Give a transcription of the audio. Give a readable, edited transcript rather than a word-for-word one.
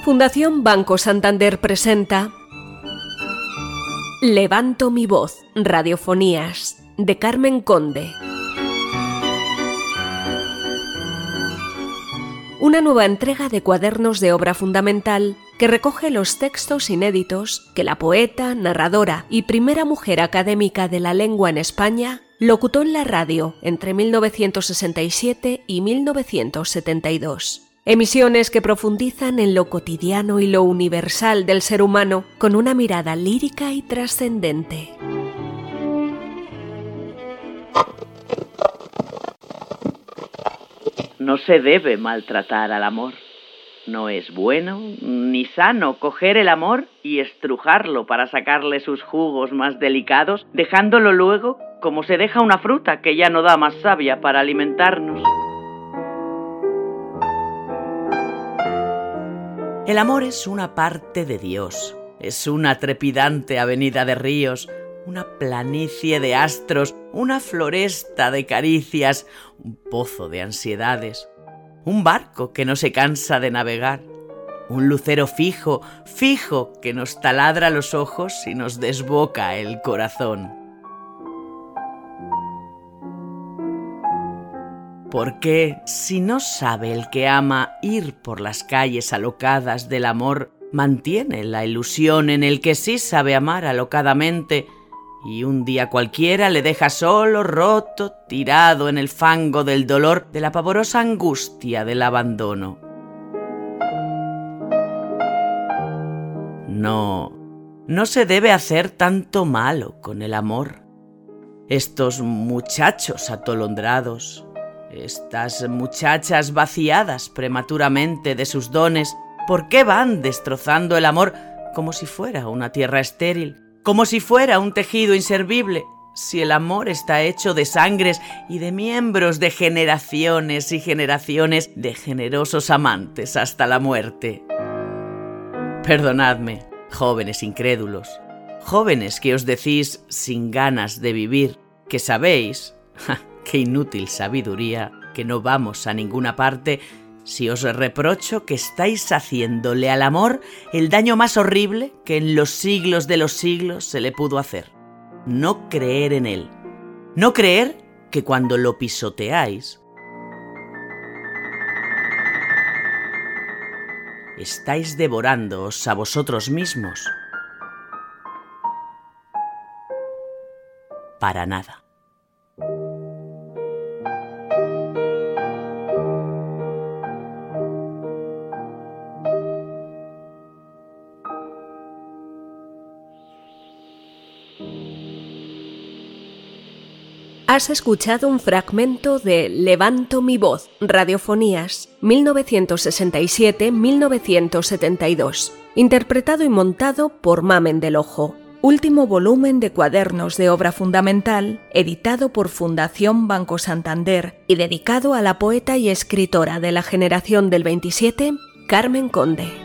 Fundación Banco Santander presenta Levanto mi voz, radiofonías, de Carmen Conde. Una nueva entrega de cuadernos de obra fundamental que recoge los textos inéditos que la poeta, narradora y primera mujer académica de la lengua en España locutó en la radio entre 1967 y 1972. Emisiones que profundizan en lo cotidiano y lo universal del ser humano con una mirada lírica y trascendente. No se debe maltratar al amor. No es bueno ni sano coger el amor y estrujarlo para sacarle sus jugos más delicados, dejándolo luego como se deja una fruta que ya no da más savia para alimentarnos. El amor es una parte de Dios, es una trepidante avenida de ríos, una planicie de astros, una floresta de caricias, un pozo de ansiedades, un barco que no se cansa de navegar, un lucero fijo que nos taladra los ojos y nos desboca el corazón. Porque si no sabe el que ama ir por las calles alocadas del amor, mantiene la ilusión en el que sí sabe amar alocadamente, y un día cualquiera le deja solo, roto, tirado en el fango del dolor, de la pavorosa angustia del abandono. No se debe hacer tanto malo con el amor. Estos muchachos atolondrados, estas muchachas vaciadas prematuramente de sus dones, ¿por qué van destrozando el amor como si fuera una tierra estéril? Como si fuera un tejido inservible, si el amor está hecho de sangres y de miembros de generaciones y generaciones de generosos amantes hasta la muerte. Perdonadme, jóvenes incrédulos, jóvenes que os decís sin ganas de vivir, que sabéis, qué inútil sabiduría, que no vamos a ninguna parte, si os reprocho que estáis haciéndole al amor el daño más horrible que en los siglos de los siglos se le pudo hacer. No creer en él. No creer que cuando lo pisoteáis, estáis devorándoos a vosotros mismos. Para nada. Has escuchado un fragmento de Levanto mi voz, radiofonías, 1967-1972, interpretado y montado por Mamen del Ojo, último volumen de cuadernos de obra fundamental, editado por Fundación Banco Santander y dedicado a la poeta y escritora de la generación del 27, Carmen Conde.